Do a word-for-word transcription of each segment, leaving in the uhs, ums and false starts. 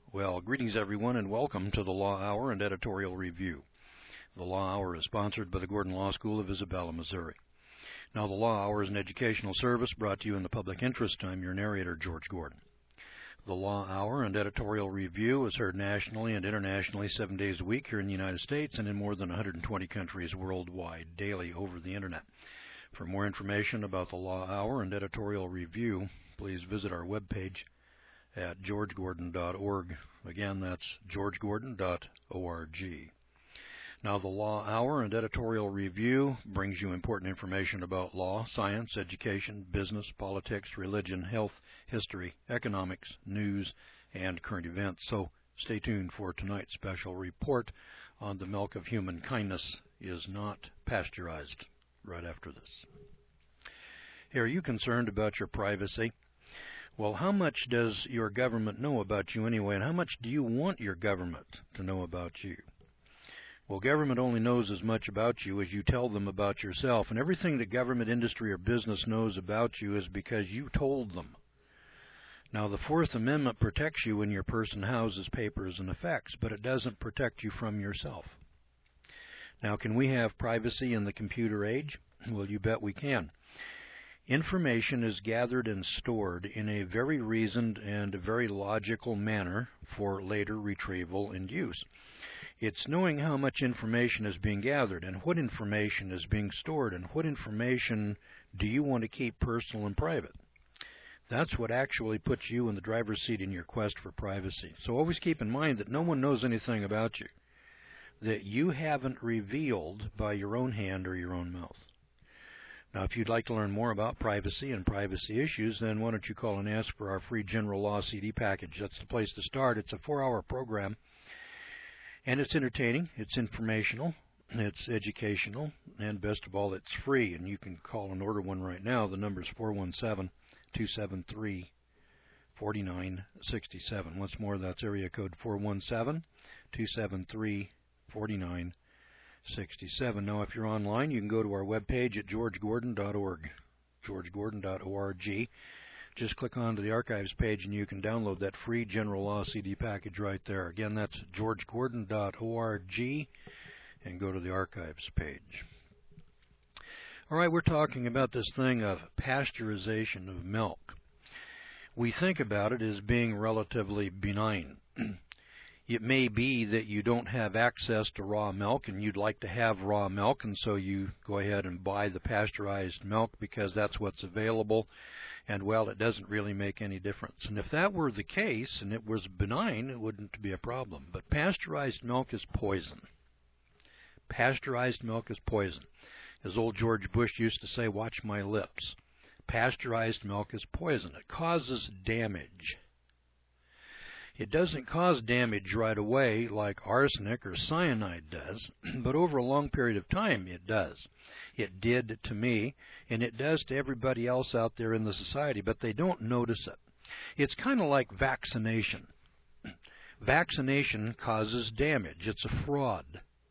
Well, greetings everyone and welcome to the Law Hour and Editorial Review. The Law Hour is sponsored by the Gordon Law School of Isabella, Missouri. Now, the Law Hour is an educational service brought to you in the public interest. I'm your narrator, George Gordon. The Law Hour and Editorial Review is heard nationally and internationally seven days a week here in the United States and in more than one hundred twenty countries worldwide daily over the Internet. For more information about the Law Hour and Editorial Review, please visit our webpage at george gordon dot org. Again, that's george gordon dot org. Now, the Law Hour and Editorial Review brings you important information about law, science, education, business, politics, religion, health, history, economics, news, and current events. So stay tuned for tonight's special report on the milk of human kindness is not pasteurized right after this. Hey, are you concerned about your privacy? Well, how much does your government know about you anyway, and how much do you want your government to know about you? Well, government only knows as much about you as you tell them about yourself, and everything that government, industry, or business knows about you is because you told them. Now, the Fourth Amendment protects you when your person houses papers and effects, but it doesn't protect you from yourself. Now, can we have privacy in the computer age? Well, you bet we can. Information is gathered and stored in a very reasoned and very logical manner for later retrieval and use. It's knowing how much information is being gathered and what information is being stored and what information do you want to keep personal and private. That's what actually puts you in the driver's seat in your quest for privacy. So always keep in mind that no one knows anything about you that you haven't revealed by your own hand or your own mouth. Now, if you'd like to learn more about privacy and privacy issues, then why don't you call and ask for our free general law C D package. That's the place to start. It's a four-hour program, and it's entertaining, it's informational, it's educational, and best of all, it's free. And you can call and order one right now. The number is four one seven, two seven three, four nine six seven. Once more, that's area code four one seven, two seven three, four nine sixty-seven. Now, if you're online, you can go to our webpage at george gordon dot org, george gordon dot org. Just click onto the archives page and you can download that free general law C D package right there. Again, that's george gordon dot org, and go to the archives page. All right, we're talking about this thing of pasteurization of milk. We think about it as being relatively benign. It may be that you don't have access to raw milk and you'd like to have raw milk, and so you go ahead and buy the pasteurized milk because that's what's available, and, well, it doesn't really make any difference. And if that were the case and it was benign, it wouldn't be a problem. But pasteurized milk is poison. Pasteurized milk is poison. As old George Bush used to say, watch my lips. Pasteurized milk is poison. It causes damage. It doesn't cause damage right away like arsenic or cyanide does, but over a long period of time it does. It did to me, and it does to everybody else out there in the society, but they don't notice it. It's kind of like vaccination. Vaccination causes damage. It's a fraud.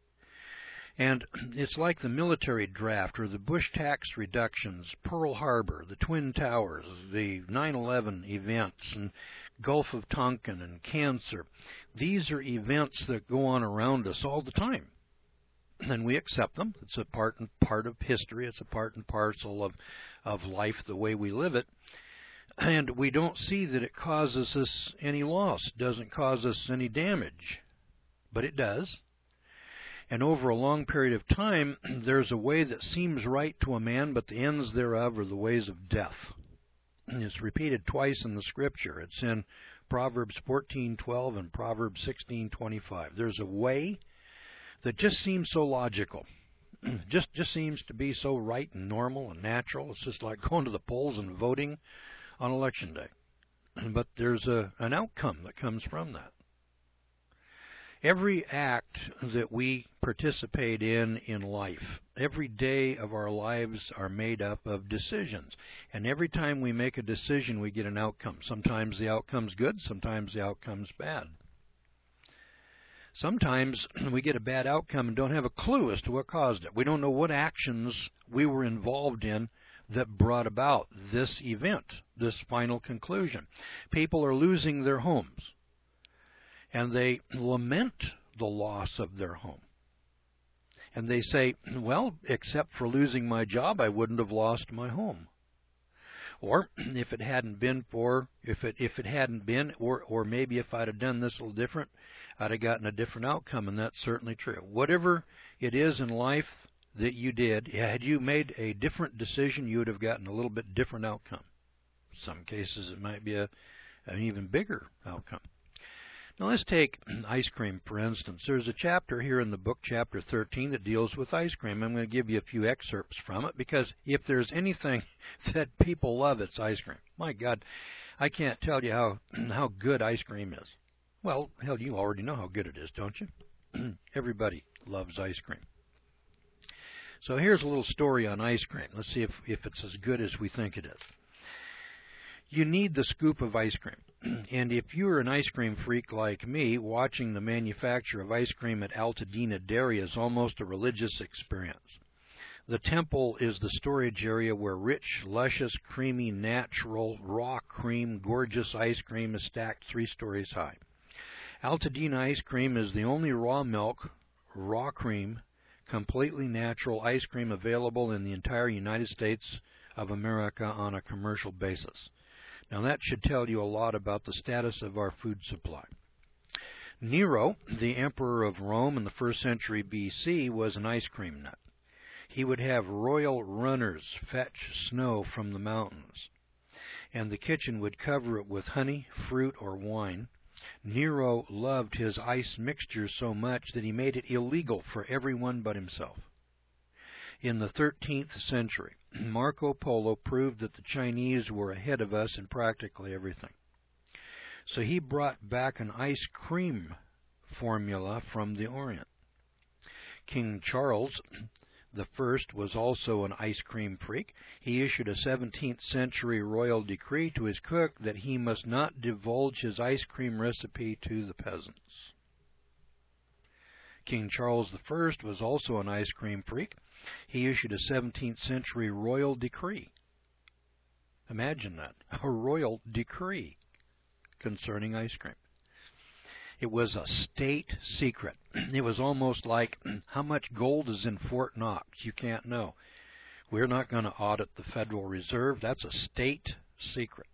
And it's like the military draft or the Bush tax reductions, Pearl Harbor, the Twin Towers, the nine eleven events, and Gulf of Tonkin and cancer. These are events that go on around us all the time, and we accept them. It's a part and part of history. It's a part and parcel of, of life, the way we live it. And we don't see that it causes us any loss, doesn't cause us any damage, but it does. And over a long period of time, there's a way that seems right to a man, but the ends thereof are the ways of death. It's repeated twice in the Scripture. It's in Proverbs fourteen twelve and Proverbs sixteen twenty-five. There's a way that just seems so logical, just just seems to be so right and normal and natural. It's just like going to the polls and voting on Election Day. But there's a, an outcome that comes from that. Every act that we participate in in life, every day of our lives are made up of decisions. And every time we make a decision, we get an outcome. Sometimes the outcome's good, sometimes the outcome's bad. Sometimes we get a bad outcome and don't have a clue as to what caused it. We don't know what actions we were involved in that brought about this event, this final conclusion. People are losing their homes. and they lament the loss of their home. And they say, well, except for losing my job, I wouldn't have lost my home. Or if it hadn't been for, if it if it hadn't been, or or maybe if I'd have done this a little different, I'd have gotten a different outcome, and that's certainly true. Whatever it is in life that you did, had you made a different decision, you would have gotten a little bit different outcome. In some cases, it might be a an even bigger outcome. Now let's take ice cream, for instance. There's a chapter here in the book, chapter thirteen, that deals with ice cream. I'm going to give you a few excerpts from it, because if there's anything that people love, it's ice cream. My God, I can't tell you how, how good ice cream is. Well, hell, you already know how good it is, don't you? Everybody loves ice cream. So here's a little story on ice cream. Let's see if, if it's as good as we think it is. You need the scoop of ice cream. And if you're an ice cream freak like me, watching the manufacture of ice cream at Altadena Dairy is almost a religious experience. The temple is the storage area where rich, luscious, creamy, natural, raw cream, gorgeous ice cream is stacked three stories high. Altadena ice cream is the only raw milk, raw cream, completely natural ice cream available in the entire United States of America on a commercial basis. Now that should tell you a lot about the status of our food supply. Nero, the emperor of Rome in the first century B C, was an ice cream nut. He would have royal runners fetch snow from the mountains, and the kitchen would cover it with honey, fruit, or wine. Nero loved his ice mixture so much that he made it illegal for everyone but himself. In the thirteenth century, Marco Polo proved that the Chinese were ahead of us in practically everything. So he brought back an ice cream formula from the Orient. King Charles the First was also an ice cream freak. He issued a seventeenth century royal decree to his cook that he must not divulge his ice cream recipe to the peasants. King Charles the First was also an ice cream freak. He issued a seventeenth century royal decree. Imagine that, a royal decree concerning ice cream. It was a state secret. It was almost like, how much gold is in Fort Knox? You can't know. We're not going to audit the Federal Reserve. That's a state secret.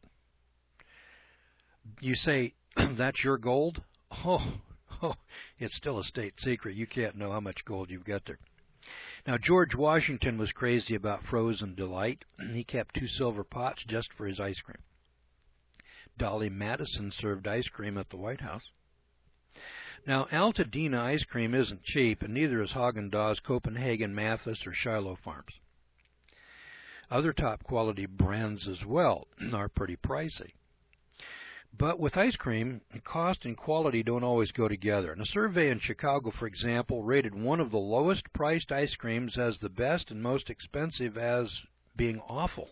You say, that's your gold? Oh, oh, it's still a state secret. You can't know how much gold you've got there. Now, George Washington was crazy about frozen delight. He kept two silver pots just for his ice cream. Dolly Madison served ice cream at the White House. Now, Altadena ice cream isn't cheap, and neither is Haagen-Dazs, Copenhagen, Mathis, or Shiloh Farms. Other top-quality brands as well are pretty pricey. But with ice cream, cost and quality don't always go together. And a survey in Chicago, for example, rated one of the lowest-priced ice creams as the best and most expensive as being awful.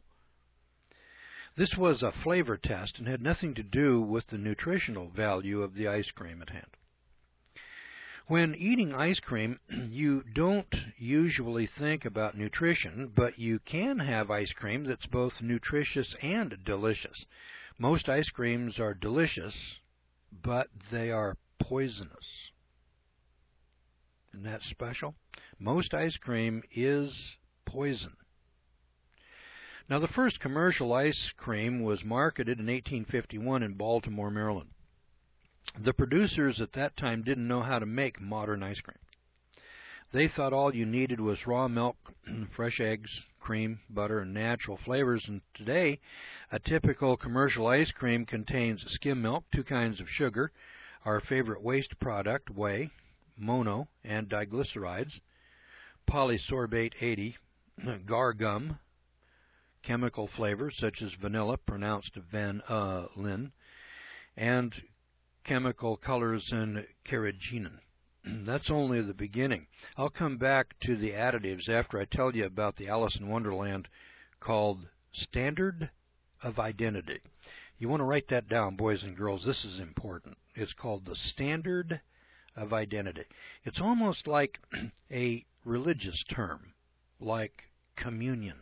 This was a flavor test and had nothing to do with the nutritional value of the ice cream at hand. When eating ice cream, you don't usually think about nutrition, but you can have ice cream that's both nutritious and delicious. Most ice creams are delicious, but they are poisonous. Isn't that special? Most ice cream is poison. Now, the first commercial ice cream was marketed in eighteen fifty-one in Baltimore, Maryland. The producers at that time didn't know how to make modern ice cream. They thought all you needed was raw milk, fresh eggs, cream, butter, and natural flavors. And today, a typical commercial ice cream contains skim milk, two kinds of sugar, our favorite waste product, whey, mono, and diglycerides, polysorbate eighty, gar gum, chemical flavors such as vanilla, pronounced van-lin, and chemical colors and carrageenan. That's only the beginning. I'll come back to the additives after I tell you about the Alice in Wonderland called Standard of Identity. You want to write that down, boys and girls. This is important. It's called the Standard of Identity. It's almost like a religious term, like communion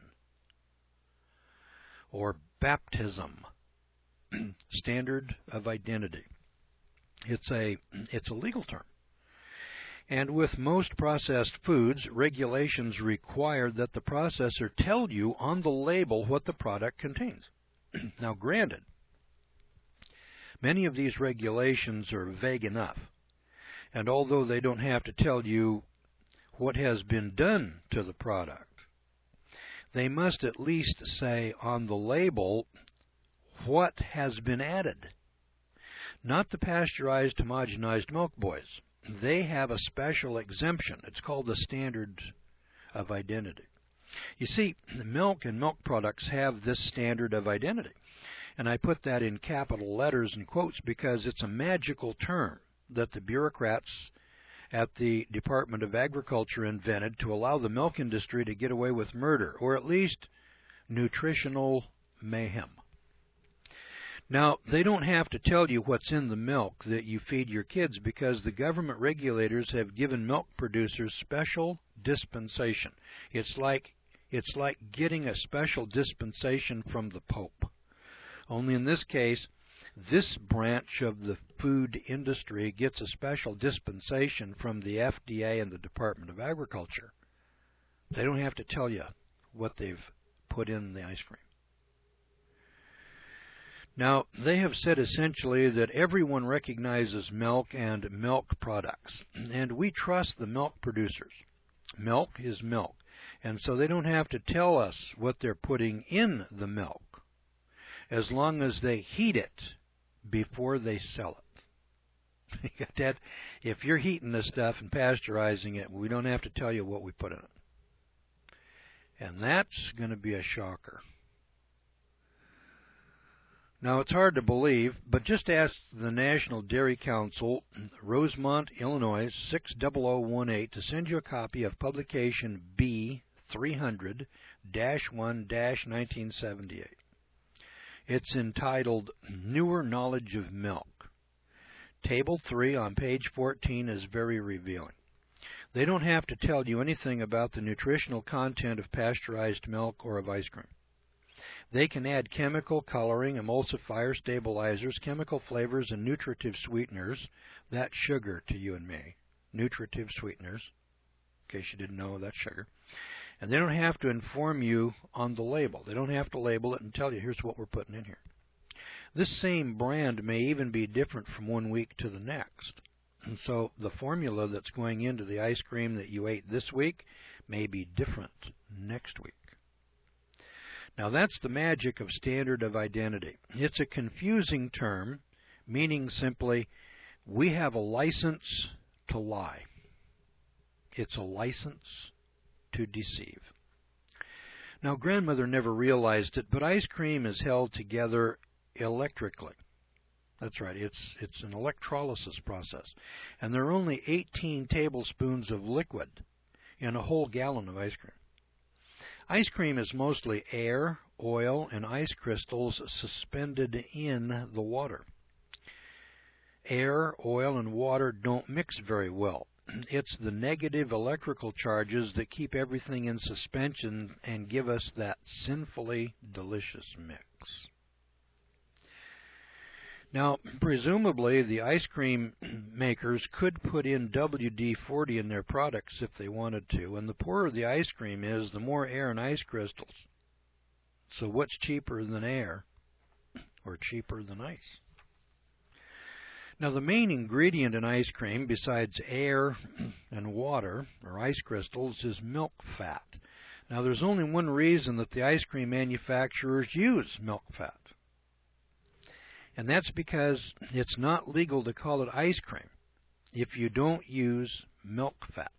or baptism. Standard of Identity. It's a, it's a legal term. And with most processed foods, regulations require that the processor tell you on the label what the product contains. Now, granted, many of these regulations are vague enough, and although they don't have to tell you what has been done to the product, they must at least say on the label what has been added. Not the pasteurized, homogenized milk boys. They have a special exemption. It's called the standard of identity. You see, milk and milk products have this standard of identity. And I put that in capital letters and quotes because it's a magical term that the bureaucrats at the Department of Agriculture invented to allow the milk industry to get away with murder, or at least nutritional mayhem. Now, they don't have to tell you what's in the milk that you feed your kids because the government regulators have given milk producers special dispensation. It's like, it's like getting a special dispensation from the Pope. Only in this case, this branch of the food industry gets a special dispensation from the F D A and the Department of Agriculture. They don't have to tell you what they've put in the ice cream. Now, they have said essentially that everyone recognizes milk and milk products, and we trust the milk producers. Milk is milk, and so they don't have to tell us what they're putting in the milk, as long as they heat it before they sell it. You got that? If you're heating this stuff and pasteurizing it, we don't have to tell you what we put in it. And that's going to be a shocker. Now, it's hard to believe, but just ask the National Dairy Council, Rosemont, Illinois, six zero zero one eight, to send you a copy of publication B three hundred dash one dash nineteen seventy-eight. It's entitled Newer Knowledge of Milk. Table three on page fourteen is very revealing. They don't have to tell you anything about the nutritional content of pasteurized milk or of ice cream. They can add chemical coloring, emulsifiers, stabilizers, chemical flavors, and nutritive sweeteners. That's sugar to you and me. Nutritive sweeteners. In case you didn't know, that's sugar. And they don't have to inform you on the label. They don't have to label it and tell you, here's what we're putting in here. This same brand may even be different from one week to the next. And so the formula that's going into the ice cream that you ate this week may be different next week. Now, that's the magic of standard of identity. It's a confusing term, meaning simply, we have a license to lie. It's a license to deceive. Now, grandmother never realized it, but ice cream is held together electrically. That's right, it's, it's an electrolysis process. And there are only eighteen tablespoons of liquid in a whole gallon of ice cream. Ice cream is mostly air, oil, and ice crystals suspended in the water. Air, oil, and water don't mix very well. It's the negative electrical charges that keep everything in suspension and give us that sinfully delicious mix. Now, presumably, the ice cream makers could put in W D forty in their products if they wanted to, and the poorer the ice cream is, the more air and ice crystals. So what's cheaper than air, or cheaper than ice? Now, the main ingredient in ice cream, besides air and water, or ice crystals, is milk fat. Now, there's only one reason that the ice cream manufacturers use milk fat. And that's because it's not legal to call it ice cream if you don't use milk fat.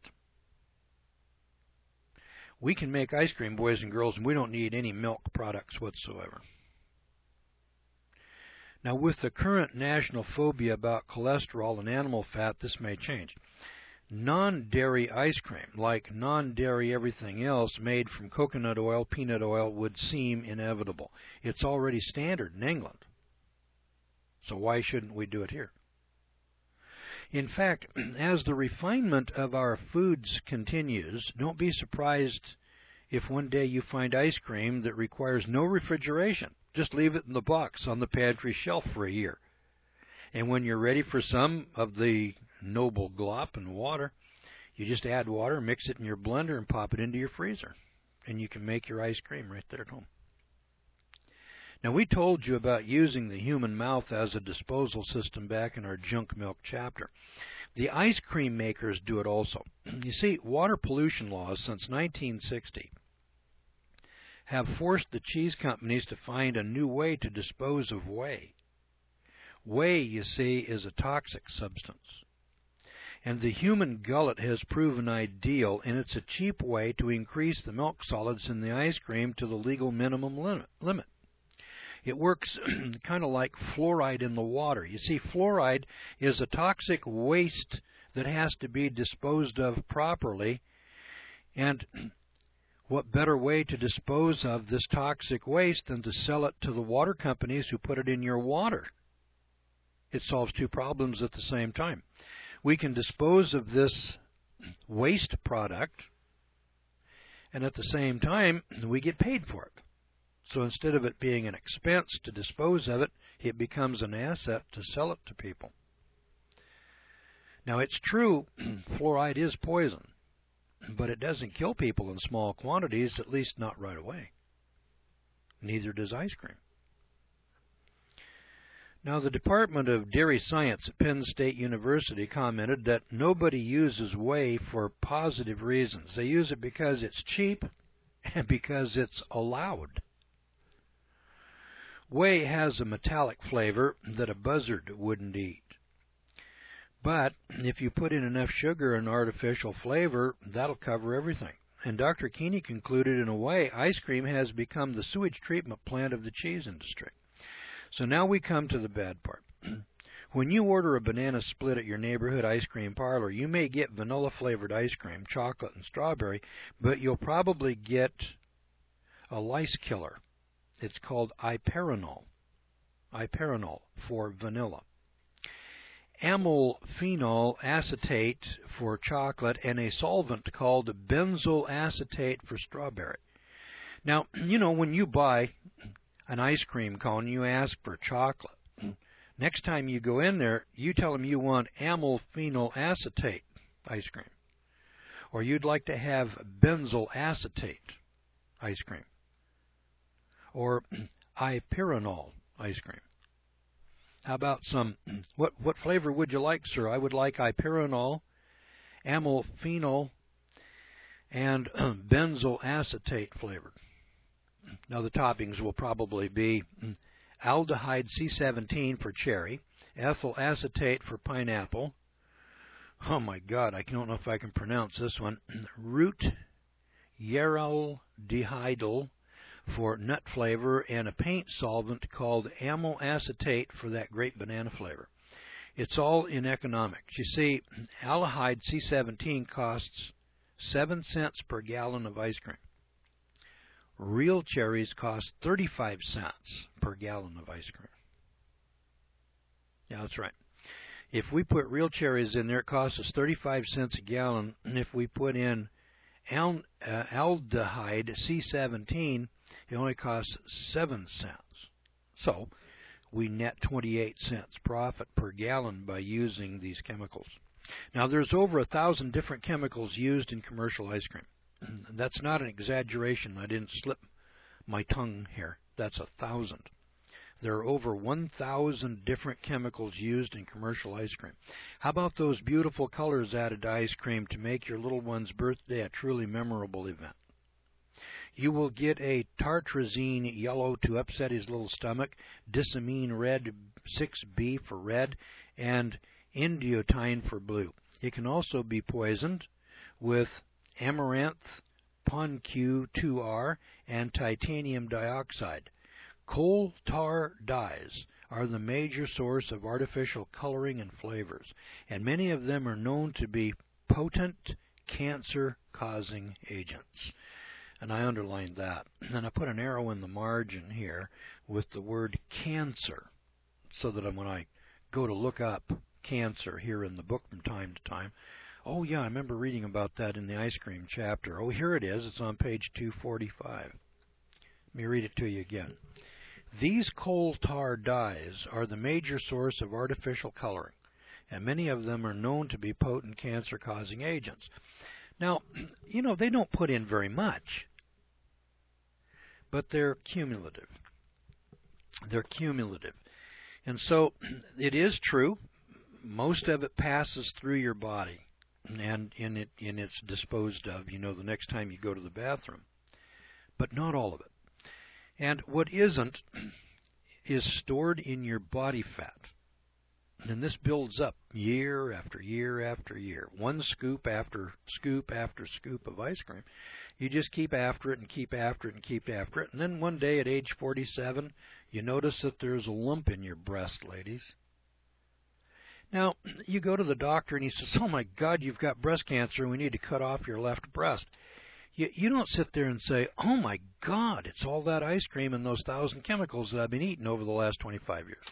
We can make ice cream, boys and girls, and we don't need any milk products whatsoever. Now, with the current national phobia about cholesterol and animal fat, this may change. Non-dairy ice cream, like non-dairy everything else made from coconut oil, peanut oil, would seem inevitable. It's already standard in England. So why shouldn't we do it here? In fact, as the refinement of our foods continues, don't be surprised if one day you find ice cream that requires no refrigeration. Just leave it in the box on the pantry shelf for a year. And when you're ready for some of the noble glop and water, you just add water, mix it in your blender, and pop it into your freezer. And you can make your ice cream right there at home. Now, we told you about using the human mouth as a disposal system back in our junk milk chapter. The ice cream makers do it also. You see, water pollution laws since nineteen sixty have forced the cheese companies to find a new way to dispose of whey. Whey, you see, is a toxic substance. And the human gullet has proven ideal, and it's a cheap way to increase the milk solids in the ice cream to the legal minimum limit. It works kind of like fluoride in the water. You see, fluoride is a toxic waste that has to be disposed of properly. And what better way to dispose of this toxic waste than to sell it to the water companies who put it in your water? It solves two problems at the same time. We can dispose of this waste product, and at the same time, we get paid for it. So instead of it being an expense to dispose of it, it becomes an asset to sell it to people. Now, it's true, fluoride is poison, but it doesn't kill people in small quantities, at least not right away. Neither does ice cream. Now, the Department of Dairy Science at Penn State University commented that nobody uses whey for positive reasons. They use it because it's cheap and because it's allowed. Whey has a metallic flavor that a buzzard wouldn't eat. But if you put in enough sugar and artificial flavor, that'll cover everything. And Doctor Keeney concluded, in a way, ice cream has become the sewage treatment plant of the cheese industry. So now we come to the bad part. When you order a banana split at your neighborhood ice cream parlor, you may get vanilla-flavored ice cream, chocolate and strawberry, but you'll probably get a lice killer. It's called iperonol. Iperonol for vanilla. Amylphenol acetate for chocolate, and a solvent called benzoyl acetate for strawberry. Now, you know, when you buy an ice cream cone, you ask for chocolate. Next time you go in there, you tell them you want amylphenol acetate ice cream. Or you'd like to have benzoyl acetate ice cream. Or iperonol ice cream. How about some, what, what flavor would you like, sir? I would like iperonol, amylphenol, and benzoyl acetate flavored. Now, the toppings will probably be aldehyde C seventeen for cherry, ethyl acetate for pineapple. Oh, my God, I don't know if I can pronounce this one. Root yaraldehydyl for nut flavor, and a paint solvent called amyl acetate for that great banana flavor. It's all in economics. You see, aldehyde C seventeen costs seven cents per gallon of ice cream. Real cherries cost thirty-five cents per gallon of ice cream. Yeah, that's right. If we put real cherries in there, it costs us thirty-five cents a gallon. And if we put in al uh, aldehyde C seventeen, it only costs seven cents. So we net twenty-eight cents profit per gallon by using these chemicals. Now, there's over a thousand different chemicals used in commercial ice cream. That's not an exaggeration. I didn't slip my tongue here. That's a thousand. There are over one thousand different chemicals used in commercial ice cream. How about those beautiful colors added to ice cream to make your little one's birthday a truly memorable event? You will get a tartrazine yellow to upset his little stomach, disamine red, six B for red, and indiotine for blue. It can also be poisoned with amaranth, P Q two R, and titanium dioxide. Coal tar dyes are the major source of artificial coloring and flavors, and many of them are known to be potent cancer-causing agents. And I underlined that. And I put an arrow in the margin here with the word cancer, so that when I go to look up cancer here in the book from time to time, oh yeah, I remember reading about that in the ice cream chapter. Oh, here it is. It's on page two forty-five. Let me read it to you again. These coal tar dyes are the major source of artificial coloring, and many of them are known to be potent cancer-causing agents. Now, you know, they don't put in very much, but they're cumulative. They're cumulative. And so it is true, most of it passes through your body, and in it, in it's disposed of, you know, the next time you go to the bathroom. But not all of it. And what isn't is stored in your body fat. And this builds up year after year after year. One scoop after scoop after scoop of ice cream. You just keep after it and keep after it and keep after it. And then one day at age forty-seven, you notice that there's a lump in your breast, ladies. Now, you go to the doctor and he says, oh my God, you've got breast cancer and we need to cut off your left breast. You, you don't sit there and say, oh my God, it's all that ice cream and those thousand chemicals that I've been eating over the last twenty-five years.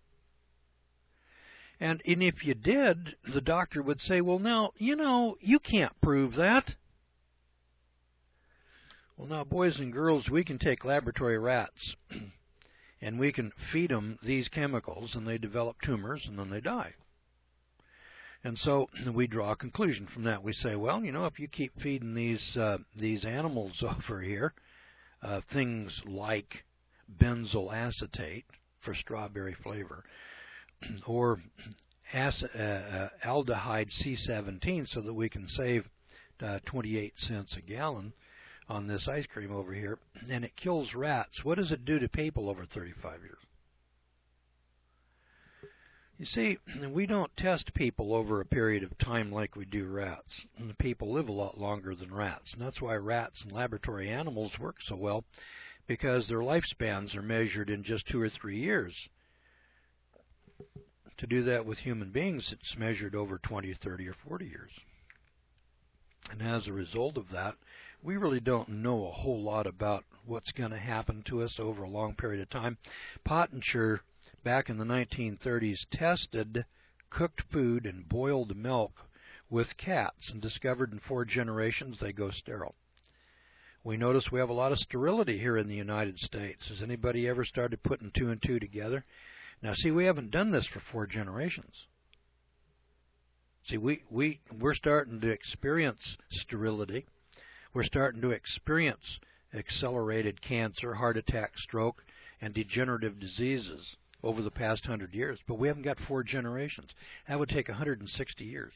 And, and if you did, the doctor would say, well, now, you know, you can't prove that. Well, now, boys and girls, we can take laboratory rats and we can feed them these chemicals and they develop tumors and then they die. And so we draw a conclusion from that. We say, well, you know, if you keep feeding these uh, these animals over here, uh, things like benzyl acetate for strawberry flavor, or ac uh, uh, aldehyde C seventeen, so that we can save uh, twenty-eight cents a gallon on this ice cream over here, and it kills rats. What does it do to people over thirty-five years? You see, we don't test people over a period of time like we do rats. And people live a lot longer than rats. And that's why rats and laboratory animals work so well, because their lifespans are measured in just two or three years. To do that with human beings, it's measured over twenty, thirty, or forty years. And as a result of that, we really don't know a whole lot about what's going to happen to us over a long period of time. Pottinger, back in the nineteen thirties, tested cooked food and boiled milk with cats and discovered in four generations they go sterile. We notice we have a lot of sterility here in the United States. Has anybody ever started putting two and two together? Now, see, we haven't done this for four generations. See, we, we, we're starting to experience sterility. We're starting to experience accelerated cancer, heart attack, stroke, and degenerative diseases over the past hundred years, but we haven't got four generations. That would take one hundred sixty years.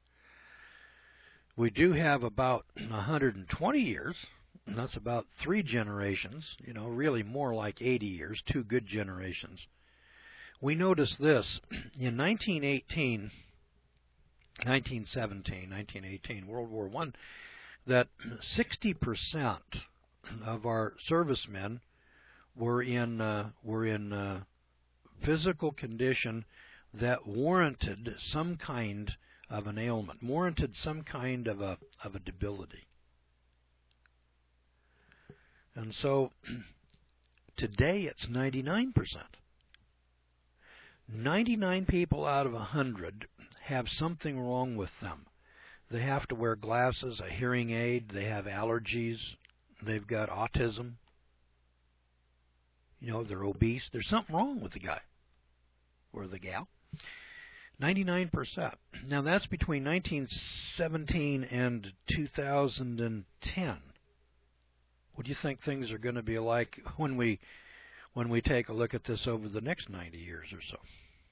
We do have about one hundred twenty years, and that's about three generations, you know, really more like eighty years, two good generations. We notice this, in nineteen eighteen, nineteen seventeen, nineteen eighteen, World War One, that sixty percent of our servicemen were in, uh, were in uh, physical condition that warranted some kind of an ailment, warranted some kind of a of a debility. And so today it's ninety-nine percent. ninety-nine people out of one hundred have something wrong with them. They have to wear glasses, a hearing aid, they have allergies, they've got autism. You know, they're obese. There's something wrong with the guy or the gal. ninety-nine percent. Now, that's between nineteen seventeen and two thousand ten. What do you think things are going to be like when we when we take a look at this over the next ninety years or so?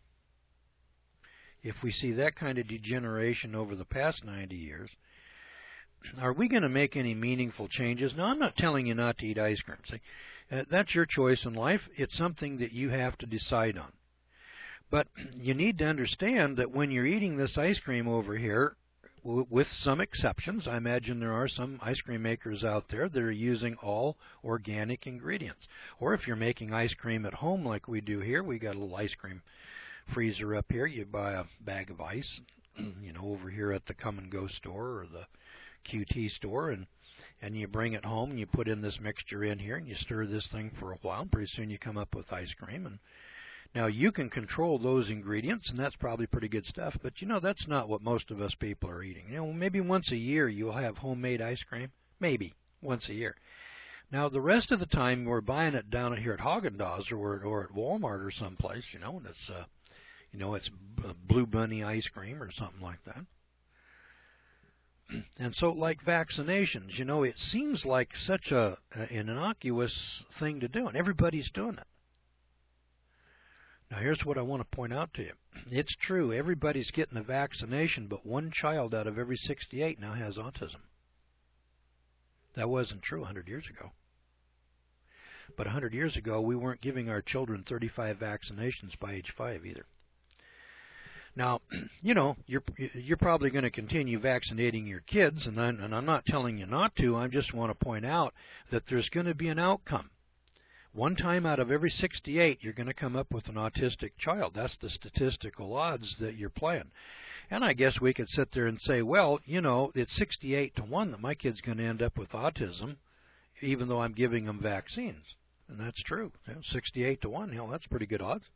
If we see that kind of degeneration over the past ninety years, are we going to make any meaningful changes? Now, I'm not telling you not to eat ice cream. See, uh, that's your choice in life. It's something that you have to decide on. But you need to understand that when you're eating this ice cream over here, w with some exceptions, I imagine there are some ice cream makers out there that are using all organic ingredients. Or if you're making ice cream at home like we do here, we got a little ice cream freezer up here. You buy a bag of ice, you know, over here at the Come and Go store or the Q T store, and and you bring it home and you put in this mixture in here and you stir this thing for a while, and pretty soon you come up with ice cream. And now you can control those ingredients, and that's probably pretty good stuff, but you know, that's not what most of us people are eating. You know, maybe once a year you'll have homemade ice cream, maybe once a year. Now, the rest of the time, we're buying it down here at Haagen-Dazs or, or at Walmart or someplace, you know, and it's, uh, you know, it's Blue Bunny ice cream or something like that. And so, like vaccinations, you know, it seems like such a, an innocuous thing to do, and everybody's doing it. Now, here's what I want to point out to you. It's true, everybody's getting a vaccination, but one child out of every sixty-eight now has autism. That wasn't true one hundred years ago. But one hundred years ago, we weren't giving our children thirty-five vaccinations by age five either. Now, you know, you're you're probably going to continue vaccinating your kids, and I'm, and I'm not telling you not to. I just want to point out that there's going to be an outcome. One time out of every sixty-eight, you're going to come up with an autistic child. That's the statistical odds that you're playing. And I guess we could sit there and say, well, you know, it's sixty-eight to one that my kid's going to end up with autism, even though I'm giving them vaccines. And that's true. You know, sixty-eight to one, hell, that's pretty good odds.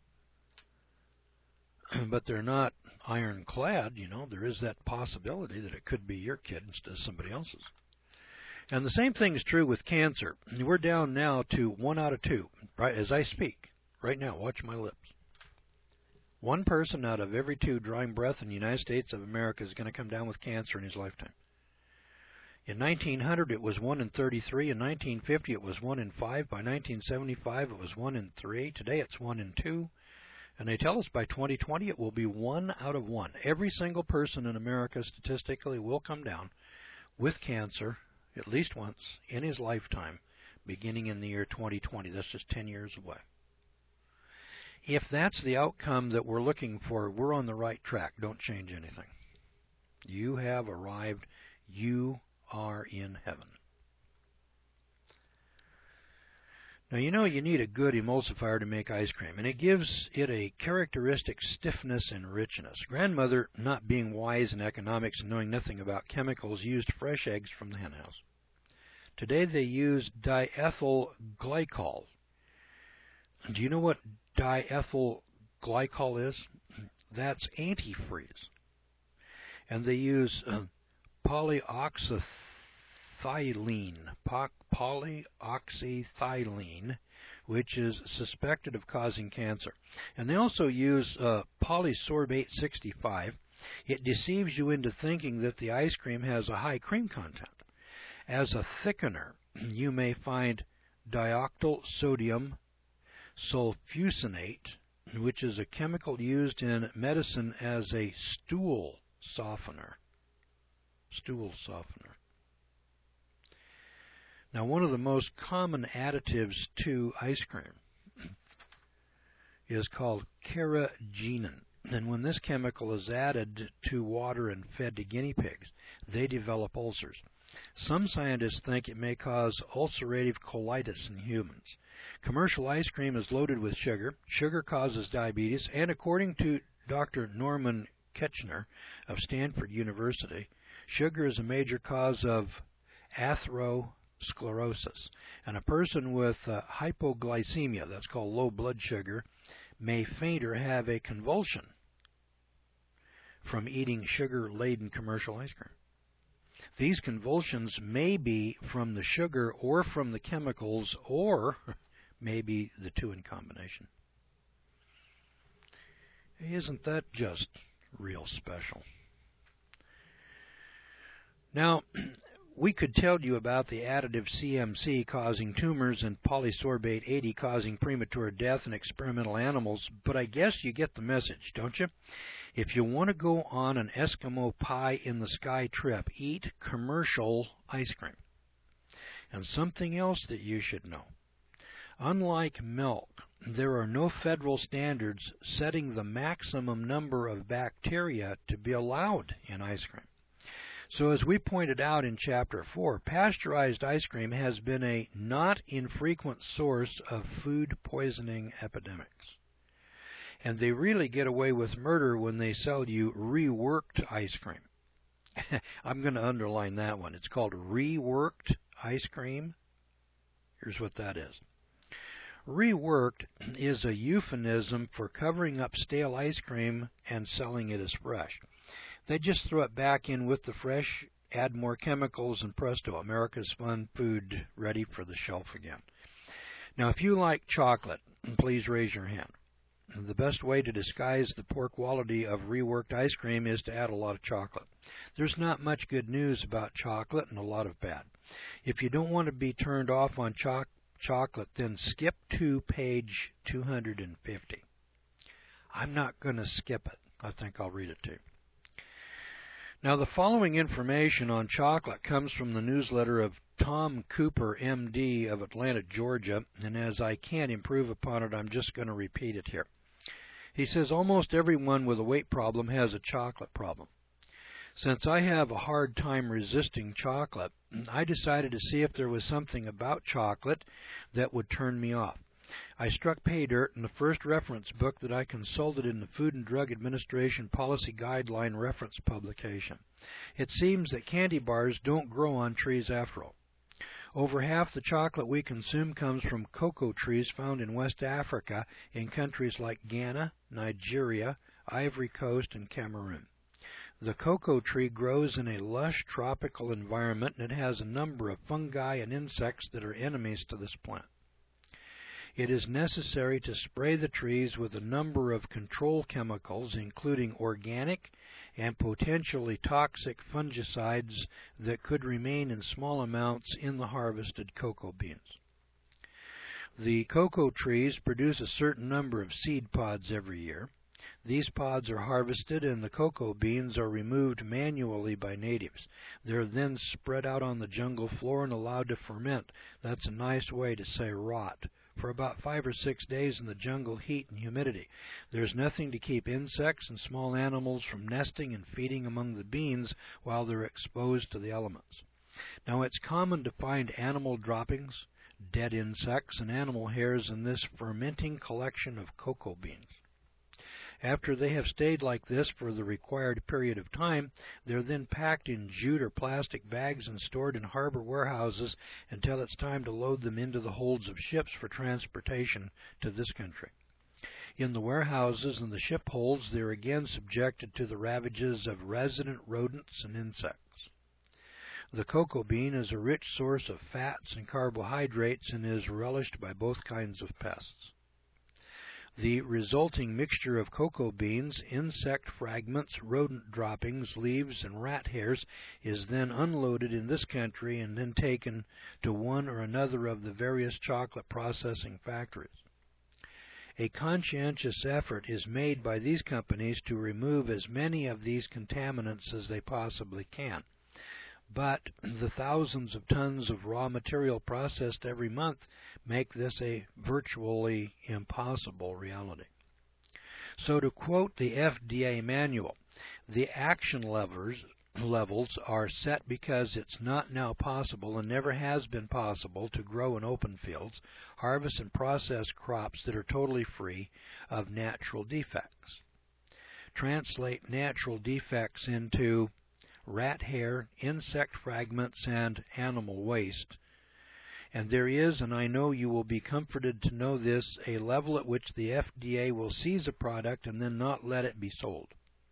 But they're not ironclad, you know. There is that possibility that it could be your kid instead of somebody else's. And the same thing is true with cancer. We're down now to one out of two, right as I speak. Right now, watch my lips. One person out of every two drawing breath in the United States of America is going to come down with cancer in his lifetime. In nineteen hundred, it was one in thirty-three. In nineteen fifty, it was one in five. By nineteen seventy-five, it was one in three. Today, it's one in two. And they tell us by twenty twenty, it will be one out of one. Every single person in America statistically will come down with cancer at least once in his lifetime, beginning in the year twenty twenty. That's just ten years away. If that's the outcome that we're looking for, we're on the right track. Don't change anything. You have arrived. You are in heaven. Now, you know you need a good emulsifier to make ice cream, and it gives it a characteristic stiffness and richness. Grandmother, not being wise in economics and knowing nothing about chemicals, used fresh eggs from the henhouse. Today they use diethyl glycol. Do you know what diethyl glycol is? That's antifreeze. And they use uh, polyoxyethylene, polyoxyethylene, which is suspected of causing cancer. And they also use uh, polysorbate sixty-five. It deceives you into thinking that the ice cream has a high cream content. As a thickener, you may find dioctyl sodium sulfusinate, which is a chemical used in medicine as a stool softener. Stool softener. Now, one of the most common additives to ice cream is called carrageenan. And when this chemical is added to water and fed to guinea pigs, they develop ulcers. Some scientists think it may cause ulcerative colitis in humans. Commercial ice cream is loaded with sugar. Sugar causes diabetes, and according to Doctor Norman Ketchner of Stanford University, sugar is a major cause of atherosclerosis. And a person with uh, hypoglycemia, that's called low blood sugar, may faint or have a convulsion from eating sugar-laden commercial ice cream. These convulsions may be from the sugar or from the chemicals, or maybe the two in combination. Isn't that just real special? Now, we could tell you about the additive C M C causing tumors and polysorbate eighty causing premature death in experimental animals, but I guess you get the message, don't you? If you want to go on an Eskimo pie in the sky trip, eat commercial ice cream. And something else that you should know. Unlike milk, there are no federal standards setting the maximum number of bacteria to be allowed in ice cream. So as we pointed out in Chapter four, pasteurized ice cream has been a not infrequent source of food poisoning epidemics. And they really get away with murder when they sell you reworked ice cream. I'm going to underline that one. It's called reworked ice cream. Here's what that is. Reworked is a euphemism for covering up stale ice cream and selling it as fresh. They just throw it back in with the fresh add more chemicals, and presto, America's fun food ready for the shelf again. Now, if you like chocolate, please raise your hand. The best way to disguise the poor quality of reworked ice cream is to add a lot of chocolate. There's not much good news about chocolate and a lot of bad. If you don't want to be turned off on cho- chocolate, then skip to page two hundred fifty. I'm not going to skip it. I think I'll read it to you. Now, the following information on chocolate comes from the newsletter of Tom Cooper, M D of Atlanta, Georgia, and as I can't improve upon it, I'm just going to repeat it here. He says, almost everyone with a weight problem has a chocolate problem. Since I have a hard time resisting chocolate, I decided to see if there was something about chocolate that would turn me off. I struck pay dirt in the first reference book that I consulted in the Food and Drug Administration Policy Guideline reference publication. It seems that candy bars don't grow on trees after all. Over half the chocolate we consume comes from cocoa trees found in West Africa in countries like Ghana, Nigeria, Ivory Coast, and Cameroon. The cocoa tree grows in a lush tropical environment, and it has a number of fungi and insects that are enemies to this plant. It is necessary to spray the trees with a number of control chemicals, including organic and potentially toxic fungicides that could remain in small amounts in the harvested cocoa beans. The cocoa trees produce a certain number of seed pods every year. These pods are harvested and the cocoa beans are removed manually by natives. They're then spread out on the jungle floor and allowed to ferment. That's a nice way to say rot. For about five or six days in the jungle heat and humidity. There's nothing to keep insects and small animals from nesting and feeding among the beans while they're exposed to the elements. Now, it's common to find animal droppings, dead insects, and animal hairs in this fermenting collection of cocoa beans. After they have stayed like this for the required period of time, they're then packed in jute or plastic bags and stored in harbor warehouses until it's time to load them into the holds of ships for transportation to this country. In the warehouses and the ship holds, they're again subjected to the ravages of resident rodents and insects. The cocoa bean is a rich source of fats and carbohydrates and is relished by both kinds of pests. The resulting mixture of cocoa beans, insect fragments, rodent droppings, leaves, and rat hairs is then unloaded in this country and then taken to one or another of the various chocolate processing factories. A conscientious effort is made by these companies to remove as many of these contaminants as they possibly can. But the thousands of tons of raw material processed every month make this a virtually impossible reality. So to quote the F D A manual, the action levers, levels are set because it's not now possible and never has been possible to grow in open fields, harvest and process crops that are totally free of natural defects. Translate natural defects into rat hair, insect fragments, and animal waste. And there is, and I know you will be comforted to know this, a level at which the F D A will seize a product and then not let it be sold.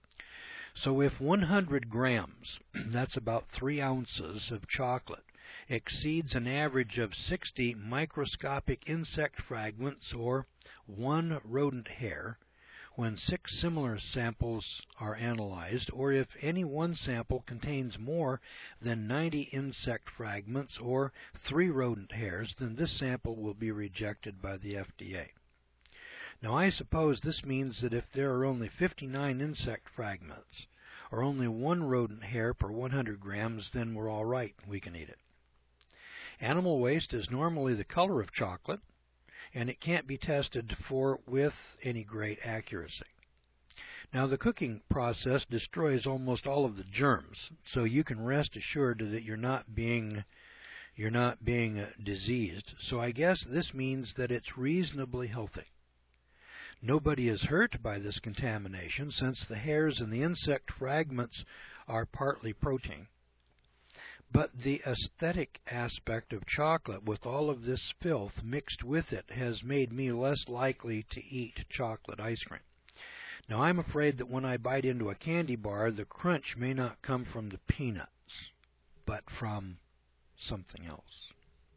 So if one hundred grams, that's about three ounces of chocolate, exceeds an average of sixty microscopic insect fragments or one rodent hair, when six similar samples are analyzed, or if any one sample contains more than ninety insect fragments or three rodent hairs, then this sample will be rejected by the F D A. Now, I suppose this means that if there are only fifty-nine insect fragments or only one rodent hair per one hundred grams, then we're all right, we can eat it. Animal waste is normally the color of chocolate, and it can't be tested for with any great accuracy. Now, the cooking process destroys almost all of the germs, so you can rest assured that you're not being you're not being uh, diseased. So I guess this means that it's reasonably healthy. Nobody is hurt by this contamination since the hairs and the insect fragments are partly protein. But the aesthetic aspect of chocolate with all of this filth mixed with it has made me less likely to eat chocolate ice cream. Now, I'm afraid that when I bite into a candy bar, the crunch may not come from the peanuts. but from something else.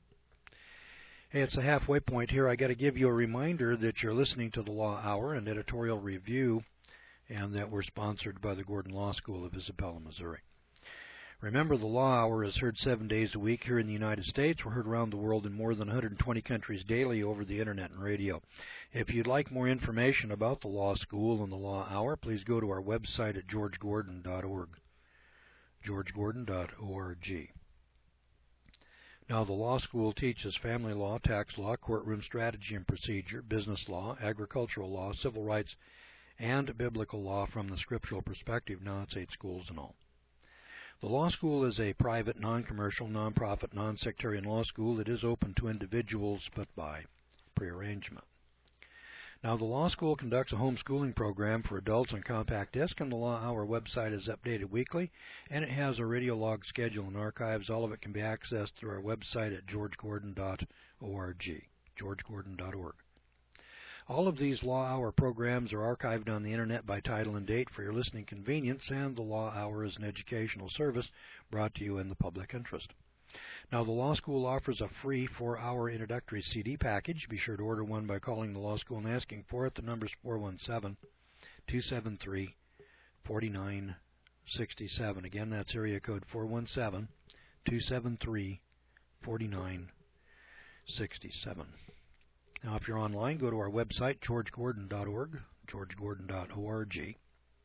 Hey, it's a halfway point here. I got to give you a reminder that you're listening to the Law Hour and Editorial Review, and that we're sponsored by the Gordon Law School of Isabella, Missouri. Remember, the Law Hour is heard seven days a week here in the United States. We're heard around the world in more than one hundred twenty countries daily over the Internet and radio. If you'd like more information about the Law School and the Law Hour, please go to our website at george gordon dot org. george gordon dot org. Now, the law school teaches family law, tax law, courtroom strategy and procedure, business law, agricultural law, civil rights, and biblical law from the scriptural perspective. Now it's eight schools in all. The law school is a private, non-commercial, non-profit, non-sectarian law school. It is open to individuals, but by prearrangement. Now, the law school conducts a homeschooling program for adults on compact disc, and the Law Hour website is updated weekly, and it has a radio log schedule and archives. All of it can be accessed through our website at george gordon dot org. george gordon dot org. All of these Law Hour programs are archived on the Internet by title and date for your listening convenience, and the Law Hour is an educational service brought to you in the public interest. Now, the Law School offers a free four-hour introductory C D package. Be sure to order one by calling the Law School and asking for it. The number is four one seven, two seven three, four nine six seven. Again, that's area code four one seven, two seven three, four nine six seven. Now, if you're online, go to our website, george gordon dot org, george gordon dot org.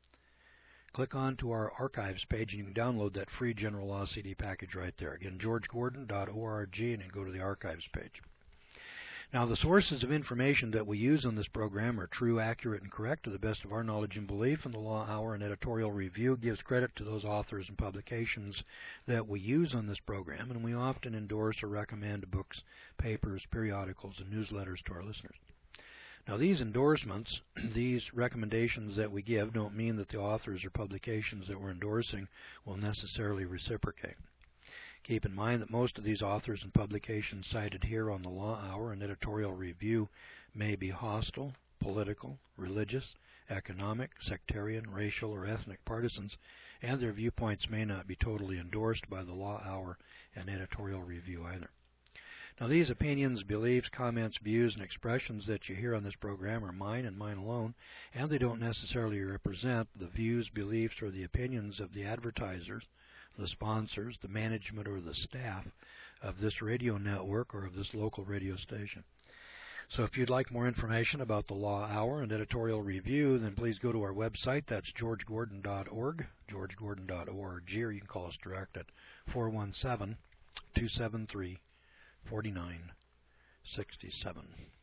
Click on to our archives page, and you can download that free General Law C D package right there. Again, george gordon dot org, and then go to the archives page. Now, the sources of information that we use on this program are true, accurate, and correct to the best of our knowledge and belief, and the Law Hour and Editorial Review gives credit to those authors and publications that we use on this program, and we often endorse or recommend books, papers, periodicals, and newsletters to our listeners. Now, these endorsements, these recommendations that we give, don't mean that the authors or publications that we're endorsing will necessarily reciprocate. Keep in mind that most of these authors and publications cited here on the Law Hour and Editorial Review may be hostile, political, religious, economic, sectarian, racial, or ethnic partisans, and their viewpoints may not be totally endorsed by the Law Hour and Editorial Review either. Now, these opinions, beliefs, comments, views, and expressions that you hear on this program are mine and mine alone, and they don't necessarily represent the views, beliefs, or the opinions of the advertisers, the sponsors, the management, or the staff of this radio network or of this local radio station. So if you'd like more information about the Law Hour and Editorial Review, then please go to our website. That's george gordon dot org, george gordon dot org, or you can call us direct at four one seven, two seven three, four nine six seven.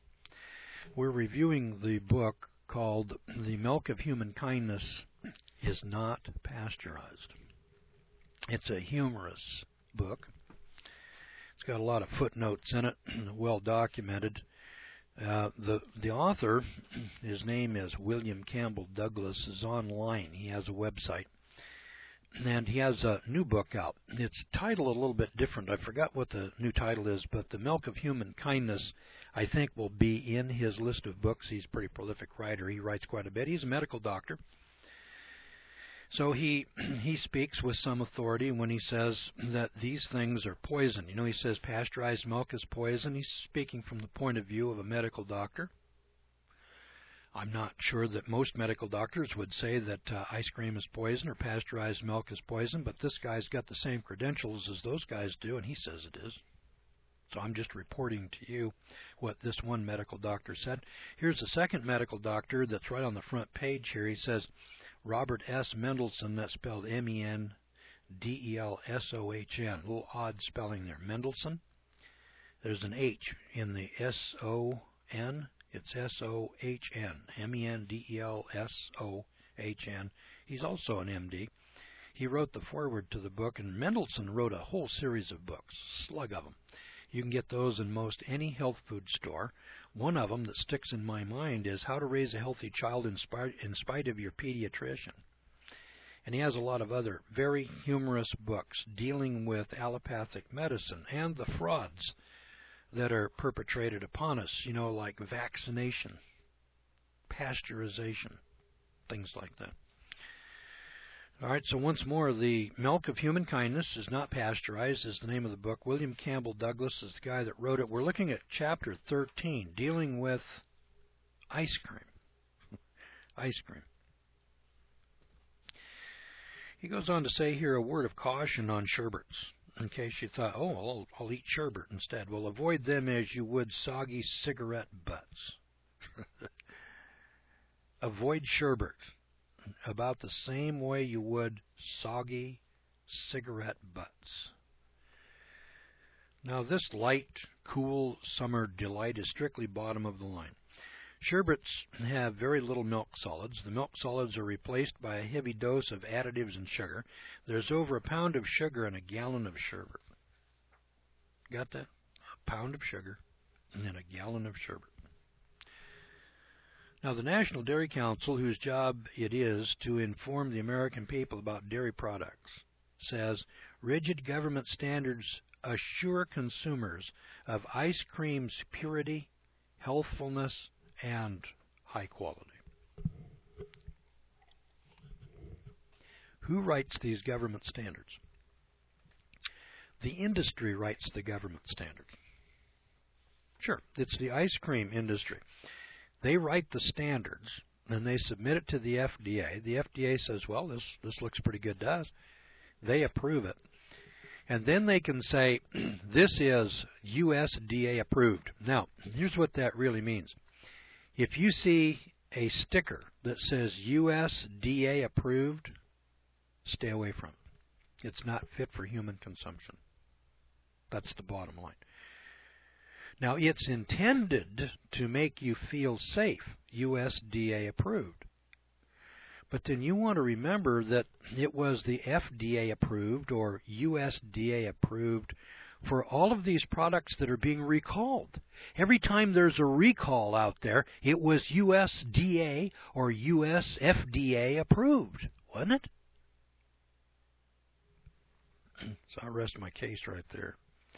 We're reviewing the book called The Milk of Human Kindness is Not Pasteurized. It's a humorous book. It's got a lot of footnotes in it, well documented. Uh, the the author, his name is William Campbell Douglas, is online. He has a website. And he has a new book out. It's titled a little bit different. I forgot what the new title is, but The Milk of Human Kindness, I think, will be in his list of books. He's a pretty prolific writer. He writes quite a bit. He's a medical doctor. So he he speaks with some authority when he says that these things are poison. You know, he says pasteurized milk is poison. He's speaking from the point of view of a medical doctor. I'm not sure that most medical doctors would say that uh, ice cream is poison or pasteurized milk is poison, but this guy's got the same credentials as those guys do, and he says it is. So I'm just reporting to you what this one medical doctor said. Here's a second medical doctor that's right on the front page here. He says, Robert S. Mendelsohn, that's spelled M E N D E L S O H N. A little odd spelling there. Mendelsohn. There's an H in the S O N. It's S O H N, M E N D E L S O H N. He's also an M D. He wrote the foreword to the book, and Mendelsohn wrote a whole series of books, slug of them. You can get those in most any health food store. One of them that sticks in my mind is How to Raise a Healthy Child in Spite, in Spite of Your Pediatrician. And he has a lot of other very humorous books dealing with allopathic medicine and the frauds that are perpetrated upon us, you know, like vaccination, pasteurization, things like that. All right, so once more, The Milk of Human Kindness is Not Pasteurized is the name of the book. William Campbell Douglas is the guy that wrote it. We're looking at chapter thirteen, dealing with ice cream. Ice cream. He goes on to say here a word of caution on sherbets, in case you thought, oh, I'll, I'll eat sherbet instead. Well, avoid them as you would soggy cigarette butts. Avoid sherbet about the same way you would soggy cigarette butts. Now, this light, cool summer delight is strictly bottom of the line. Sherbets have very little milk solids. The milk solids are replaced by a heavy dose of additives and sugar. There's over a pound of sugar in a gallon of sherbet. Got that? A pound of sugar and then a gallon of sherbet. Now, the National Dairy Council, whose job it is to inform the American people about dairy products, says rigid government standards assure consumers of ice cream's purity, healthfulness, and high quality. Who writes these government standards? The industry writes the government standards. Sure, it's the ice cream industry. They write the standards, and they submit it to the F D A. The F D A says, well, this, this looks pretty good to us. They approve it. And then they can say, this is U S D A approved. Now, here's what that really means. If you see a sticker that says U S D A approved, stay away from it. It's not fit for human consumption. That's the bottom line. Now, it's intended to make you feel safe, U S D A approved. But then you want to remember that it was the F D A approved or U S D A approved for all of these products that are being recalled. Every time there's a recall out there, it was U S D A or U S F D A approved, wasn't it? So I'll rest my case right there.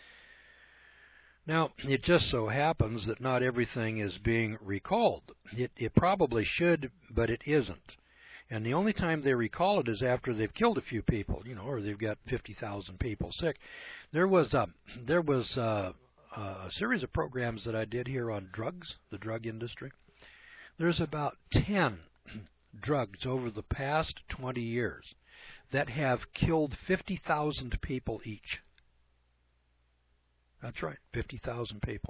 Now, it just so happens that not everything is being recalled. It, it probably should, but it isn't. And the only time they recall it is after they've killed a few people, you know, or they've got fifty thousand people sick. There was a, there was a, a series of programs that I did here on drugs, the drug industry. There's about ten drugs over the past twenty years that have killed fifty thousand people each. That's right, fifty thousand people.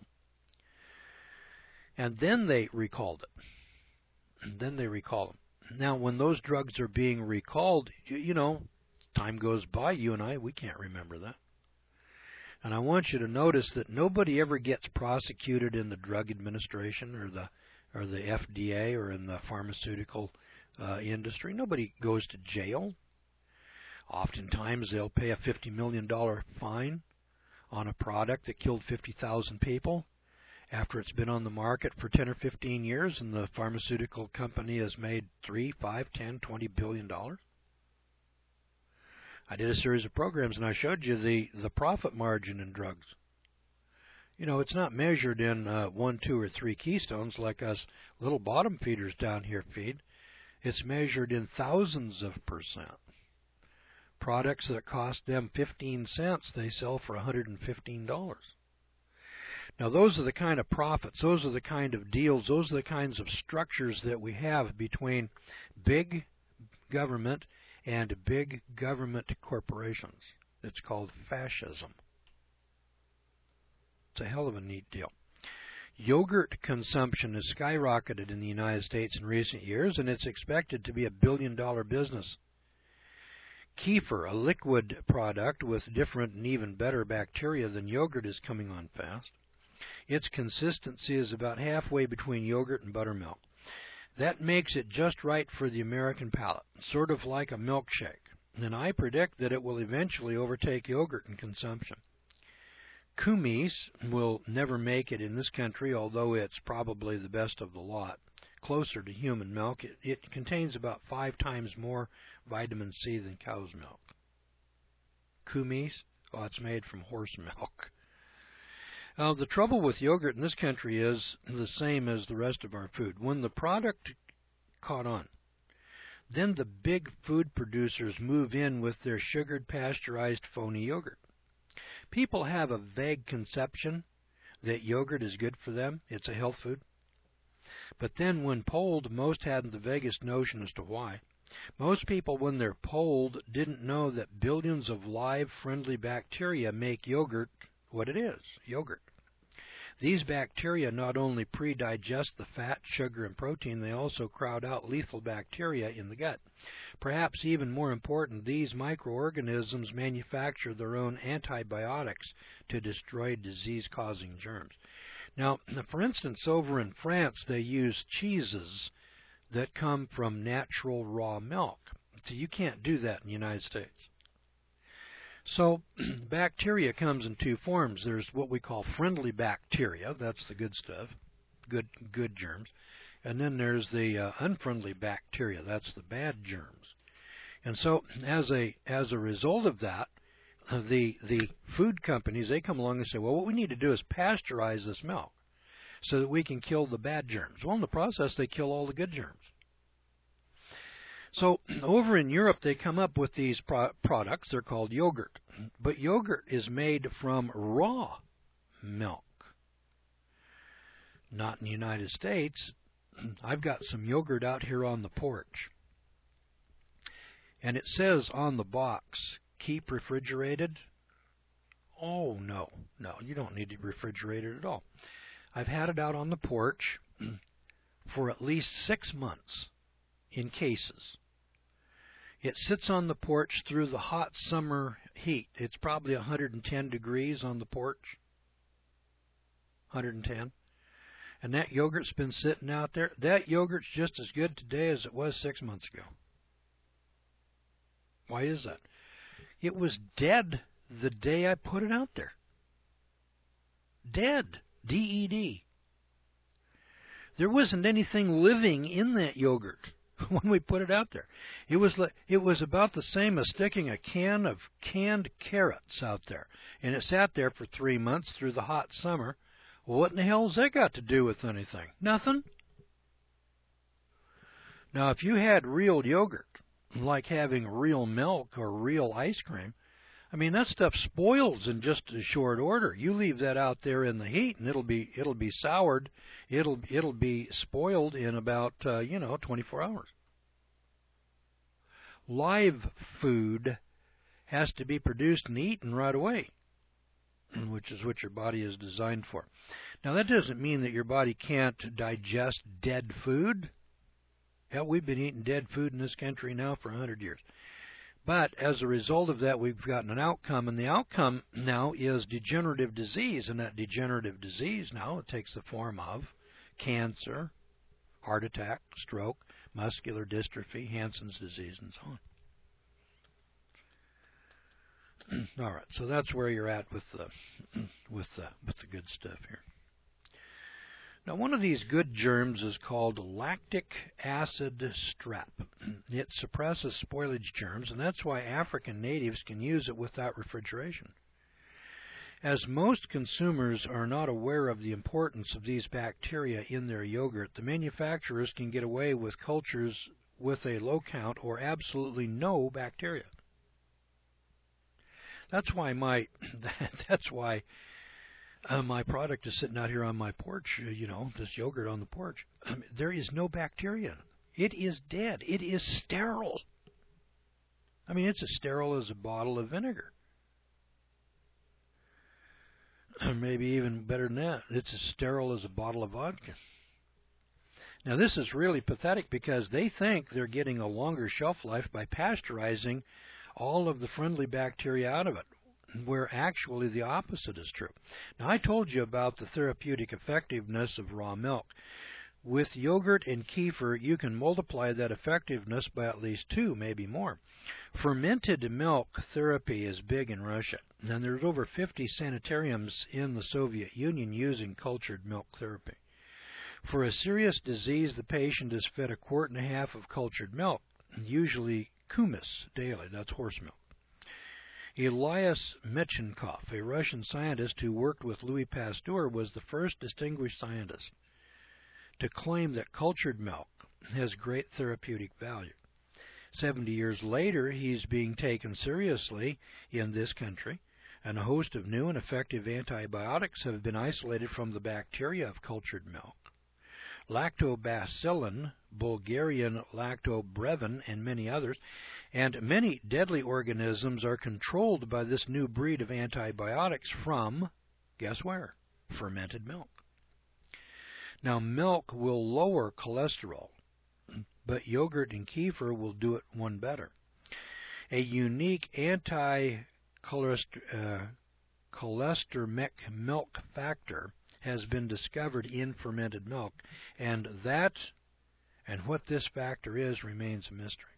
And then they recalled it. And then they recall them. Now, when those drugs are being recalled, you, you know, time goes by, you and I, we can't remember that. And I want you to notice that nobody ever gets prosecuted in the Drug Administration or the or the F D A or in the pharmaceutical uh, industry. Nobody goes to jail. Oftentimes, they'll pay a fifty million dollars fine on a product that killed fifty thousand people after it's been on the market for ten or fifteen years, and the pharmaceutical company has made three, five, ten, twenty billion dollars. I did a series of programs, and I showed you the, the profit margin in drugs. You know, it's not measured in uh, one, two, or three keystones like us little bottom feeders down here feed. It's measured in thousands of percent. Products that cost them fifteen cents, they sell for one hundred fifteen dollars. Now, those are the kind of profits, those are the kind of deals, those are the kinds of structures that we have between big government and big government corporations. It's called fascism. It's a hell of a neat deal. Yogurt consumption has skyrocketed in the United States in recent years, and it's expected to be a billion-dollar business. Kefir, a liquid product with different and even better bacteria than yogurt, is coming on fast. Its consistency is about halfway between yogurt and buttermilk. That makes it just right for the American palate, sort of like a milkshake. And I predict that it will eventually overtake yogurt in consumption. Kumis will never make it in this country, although it's probably the best of the lot. Closer to human milk, it, it contains about five times more vitamin C than cow's milk. Kumis, oh, it's made from horse milk. Uh, the trouble with yogurt in this country is the same as the rest of our food. When the product caught on, then the big food producers move in with their sugared, pasteurized, phony yogurt. People have a vague conception that yogurt is good for them. It's a health food. But then when polled, most hadn't the vaguest notion as to why. Most people, when they're polled, didn't know that billions of live, friendly bacteria make yogurt what it is, yogurt. These bacteria not only pre-digest the fat, sugar, and protein, they also crowd out lethal bacteria in the gut. Perhaps even more important, these microorganisms manufacture their own antibiotics to destroy disease-causing germs. Now, for instance, over in France, they use cheeses that come from natural raw milk. So you can't do that in the United States. So bacteria comes in two forms. There's what we call friendly bacteria. That's the good stuff, good good germs. And then there's the uh, unfriendly bacteria. That's the bad germs. And so as a as a result of that, uh, the the food companies, they come along and say, well, what we need to do is pasteurize this milk so that we can kill the bad germs. Well, in the process, they kill all the good germs. So over in Europe, they come up with these pro products. They're called yogurt. But yogurt is made from raw milk. Not in the United States. I've got some yogurt out here on the porch. And it says on the box, keep refrigerated. Oh, no. No, you don't need to refrigerate it at all. I've had it out on the porch for at least six months in cases. It sits on the porch through the hot summer heat. It's probably one hundred ten degrees on the porch. one hundred ten. And that yogurt's been sitting out there. That yogurt's just as good today as it was six months ago. Why is that? It was dead the day I put it out there. Dead. D E D. There wasn't anything living in that yogurt when we put it out there. It was like, it was about the same as sticking a can of canned carrots out there. And it sat there for three months through the hot summer. Well, what in the hell has that got to do with anything? Nothing. Now, if you had real yogurt, like having real milk or real ice cream, I mean, that stuff spoils in just a short order. You leave that out there in the heat, and it'll be it'll be soured. It'll it'll be spoiled in about uh, you know twenty-four hours. Live food has to be produced and eaten right away, which is what your body is designed for. Now, that doesn't mean that your body can't digest dead food. Hell, we've been eating dead food in this country now for a hundred years. But as a result of that, we've gotten an outcome, and the outcome now is degenerative disease, and that degenerative disease now it takes the form of cancer, heart attack, stroke, muscular dystrophy, Hansen's disease, and so on. All right, so that's where you're at with the with the with the good stuff here. Now, one of these good germs is called lactic acid strep. It suppresses spoilage germs, and that's why African natives can use it without refrigeration. As most consumers are not aware of the importance of these bacteria in their yogurt, the manufacturers can get away with cultures with a low count or absolutely no bacteria. That's why my that's why Uh, my product is sitting out here on my porch, uh, you know, this yogurt on the porch. I mean, there is no bacteria. It is dead. It is sterile. I mean, it's as sterile as a bottle of vinegar. Or maybe even better than that. It's as sterile as a bottle of vodka. Now, this is really pathetic because they think they're getting a longer shelf life by pasteurizing all of the friendly bacteria out of it, where actually the opposite is true. Now, I told you about the therapeutic effectiveness of raw milk. With yogurt and kefir, you can multiply that effectiveness by at least two, maybe more. Fermented milk therapy is big in Russia, and there's over fifty sanitariums in the Soviet Union using cultured milk therapy. For a serious disease, the patient is fed a quart and a half of cultured milk, usually kumis, daily. That's horse milk. Elias Metchenkov, a Russian scientist who worked with Louis Pasteur, was the first distinguished scientist to claim that cultured milk has great therapeutic value. Seventy years later, he's being taken seriously in this country, and a host of new and effective antibiotics have been isolated from the bacteria of cultured milk. Lactobacillin, Bulgarian lactobrevin, and many others, and many deadly organisms are controlled by this new breed of antibiotics from, guess where? Fermented milk. Now, milk will lower cholesterol, but yogurt and kefir will do it one better. A unique anti-cholesteremic milk factor has been discovered in fermented milk, and that and what this factor is remains a mystery.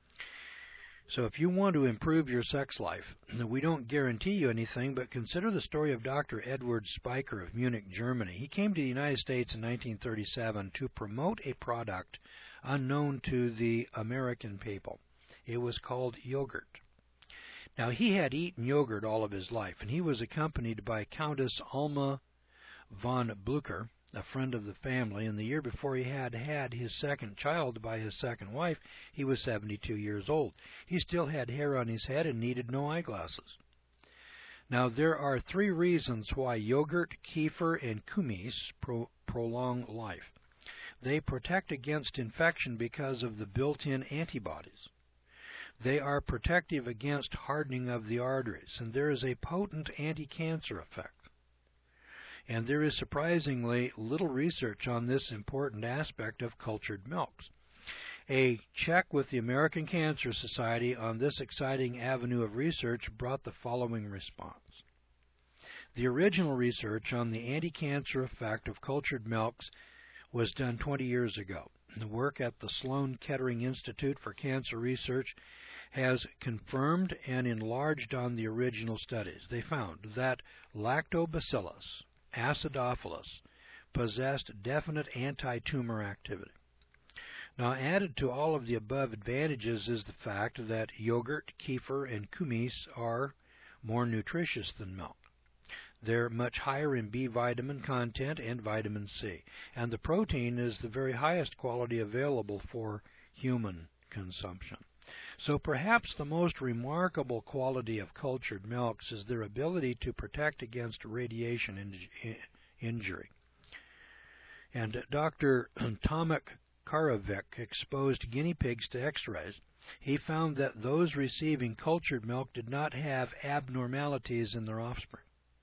So if you want to improve your sex life, we don't guarantee you anything, but consider the story of Doctor Edward Spiker of Munich, Germany. He came to the United States in nineteen thirty-seven to promote a product unknown to the American people. It was called yogurt. Now, he had eaten yogurt all of his life, and he was accompanied by Countess Alma von Blücher, a friend of the family, and the year before he had had his second child by his second wife, he was seventy-two years old. He still had hair on his head and needed no eyeglasses. Now, there are three reasons why yogurt, kefir, and kumis pro prolong life. They protect against infection because of the built-in antibodies. They are protective against hardening of the arteries, and there is a potent anti-cancer effect. And there is surprisingly little research on this important aspect of cultured milks. A check with the American Cancer Society on this exciting avenue of research brought the following response. The original research on the anti-cancer effect of cultured milks was done twenty years ago. The work at the Sloan Kettering Institute for Cancer Research has confirmed and enlarged on the original studies. They found that Lactobacillus acidophilus possessed definite anti-tumor activity. Now, added to all of the above advantages is the fact that yogurt, kefir, and kumis are more nutritious than milk. They're much higher in B vitamin content and vitamin C, and the protein is the very highest quality available for human consumption. So perhaps the most remarkable quality of cultured milks is their ability to protect against radiation in injury. And Doctor Tomek Karavik exposed guinea pigs to X-rays. He found that those receiving cultured milk did not have abnormalities in their offspring.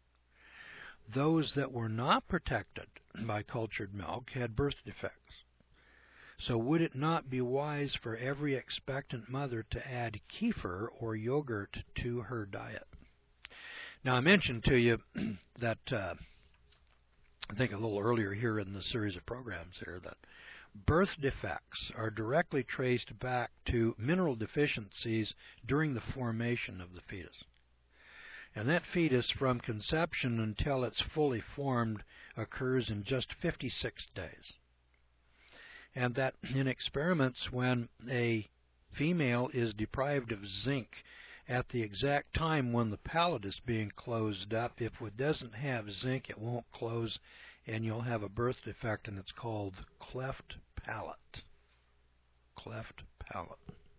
Those that were not protected by cultured milk had birth defects. So would it not be wise for every expectant mother to add kefir or yogurt to her diet? Now, I mentioned to you that, uh, I think a little earlier here in the series of programs here, that birth defects are directly traced back to mineral deficiencies during the formation of the fetus. And that fetus, from conception until it's fully formed, occurs in just fifty-six days. And that in experiments, when a female is deprived of zinc at the exact time when the palate is being closed up, if it doesn't have zinc, it won't close, and you'll have a birth defect, and it's called cleft palate. Cleft palate.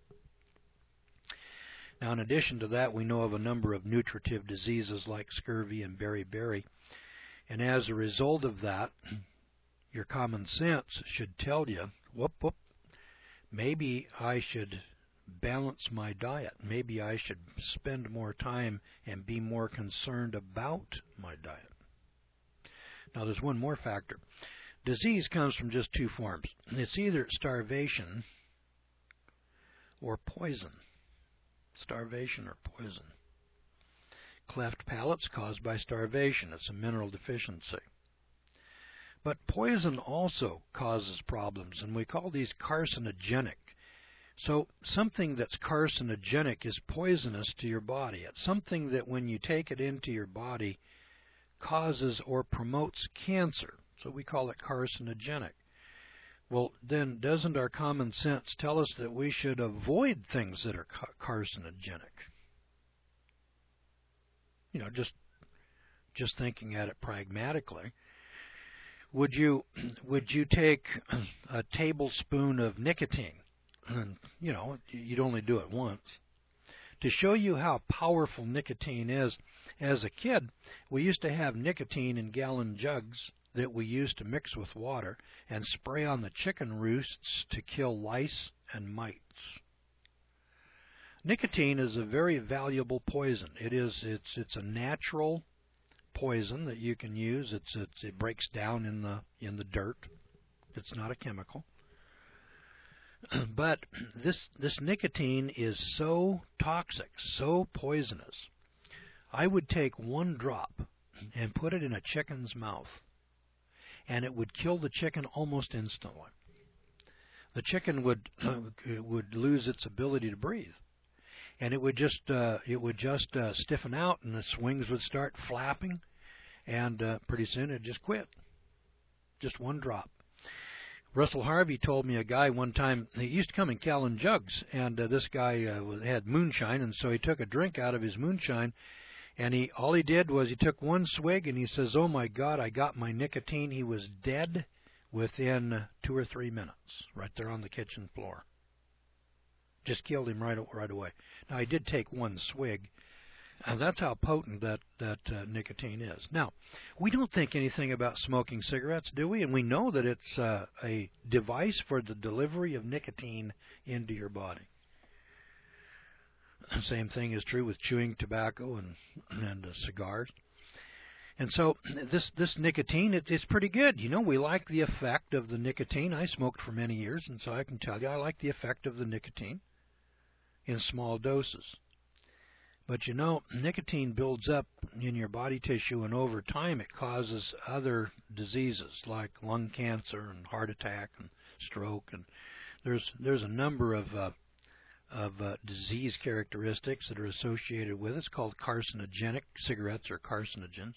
Now, in addition to that, we know of a number of nutritive diseases like scurvy and beriberi, and as a result of that, your common sense should tell you, whoop, whoop, maybe I should balance my diet. Maybe I should spend more time and be more concerned about my diet. Now, there's one more factor. Disease comes from just two forms. It's either starvation or poison. Starvation or poison. Cleft palate's caused by starvation. It's a mineral deficiency. But poison also causes problems, and we call these carcinogenic. So something that's carcinogenic is poisonous to your body. It's something that when you take it into your body causes or promotes cancer. So we call it carcinogenic. Well, then doesn't our common sense tell us that we should avoid things that are carcinogenic? You know, just just thinking at it pragmatically. Would you would you take a tablespoon of nicotine and, you know, you'd only do it once. To show you how powerful nicotine is, as a kid, we used to have nicotine in gallon jugs that we used to mix with water and spray on the chicken roosts to kill lice and mites. Nicotine is a very valuable poison. It is it's it's a natural poison that you can use. It's it's it breaks down in the in the dirt. It's not a chemical. But this this nicotine is so toxic, so poisonous. I would take one drop and put it in a chicken's mouth, and it would kill the chicken almost instantly. The chicken would would lose its ability to breathe, and it would just uh, it would just uh, stiffen out, and its wings would start flapping, and uh, pretty soon it'd just quit. Just one drop. Russell Harvey told me a guy one time, he used to come in gallon jugs, and uh, this guy uh, had moonshine, and so he took a drink out of his moonshine, and he all he did was he took one swig, and he says, "Oh my God, I got my nicotine." He was dead within two or three minutes, right there on the kitchen floor. Just killed him right right away. Now, he did take one swig, and that's how potent that, that uh, nicotine is. Now, we don't think anything about smoking cigarettes, do we? And we know that it's uh, a device for the delivery of nicotine into your body. Same thing is true with chewing tobacco and, and uh, cigars. And so this this nicotine, it, it's pretty good. You know, we like the effect of the nicotine. I smoked for many years, and so I can tell you I like the effect of the nicotine in small doses. But you know, nicotine builds up in your body tissue, and over time it causes other diseases like lung cancer and heart attack and stroke. And there's there's a number of uh, of uh, disease characteristics that are associated with it. It's called carcinogenic. Cigarettes are carcinogens.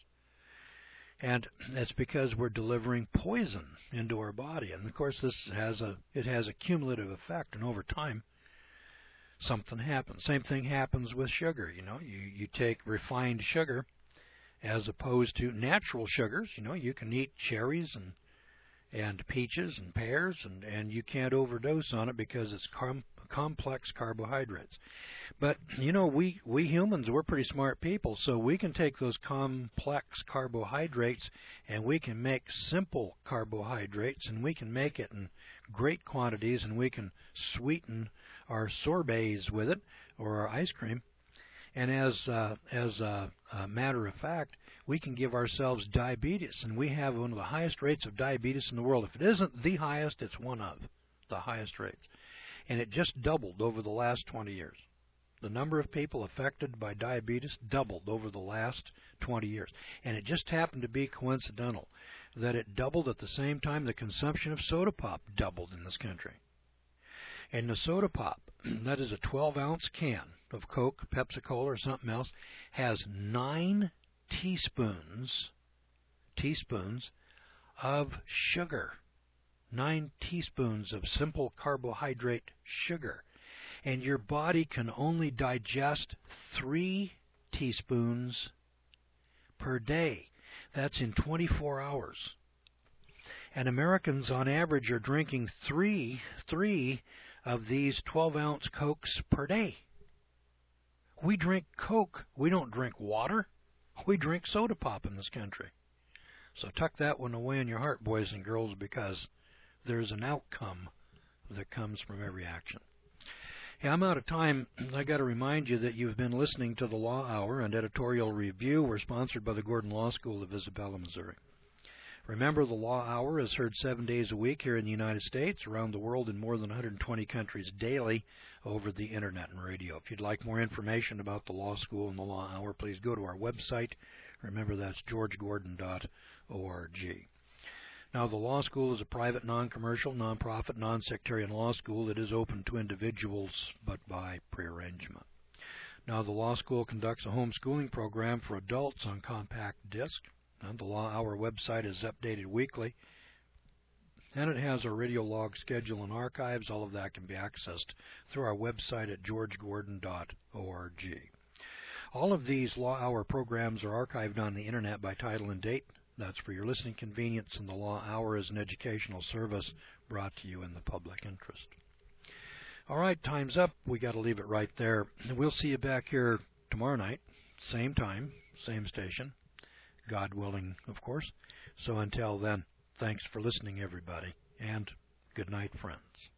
And that's because we're delivering poison into our body. And of course, this has a it has a cumulative effect, and over time, something happens. Same thing happens with sugar. You know, you you take refined sugar as opposed to natural sugars. You know, you can eat cherries and and peaches and pears, and and you can't overdose on it because it's com complex carbohydrates. But, you know, we, we humans, we're pretty smart people, so we can take those complex carbohydrates and we can make simple carbohydrates, and we can make it in great quantities, and we can sweeten our sorbets with it, or our ice cream. And as, uh, as a, a matter of fact, we can give ourselves diabetes, and we have one of the highest rates of diabetes in the world. If it isn't the highest, it's one of the highest rates. And it just doubled over the last twenty years. The number of people affected by diabetes doubled over the last twenty years. And it just happened to be coincidental that it doubled at the same time the consumption of soda pop doubled in this country. And the soda pop, that is a twelve ounce can of Coke, Pepsi-Cola, or something else, has nine teaspoons, teaspoons of sugar. Nine teaspoons of simple carbohydrate sugar. And your body can only digest three teaspoons per day. That's in twenty-four hours. And Americans on average are drinking three, three of these twelve ounce Cokes per day. We drink Coke. We don't drink water. We drink soda pop in this country. So tuck that one away in your heart, boys and girls, because there's an outcome that comes from every action. Hey, I'm out of time. I got to remind you that you've been listening to the Law Hour and Editorial Review. We're sponsored by the Gordon Law School of Isabella, Missouri. Remember, the Law Hour is heard seven days a week here in the United States, around the world in more than one hundred twenty countries daily over the Internet and radio. If you'd like more information about the Law School and the Law Hour, please go to our website. Remember, that's george gordon dot org. Now, the law school is a private, non-commercial, non-profit, non-sectarian law school. It is open to individuals, but by prearrangement. Now, the law school conducts a homeschooling program for adults on compact disc. And the Law Hour website is updated weekly. And it has a radio log schedule and archives. All of that can be accessed through our website at george gordon dot org. All of these Law Hour programs are archived on the Internet by title and date. That's for your listening convenience, and the Law Hour is an educational service brought to you in the public interest. All right, time's up. We got to leave it right there. We'll see you back here tomorrow night, same time, same station, God willing, of course. So until then, thanks for listening, everybody, and good night, friends.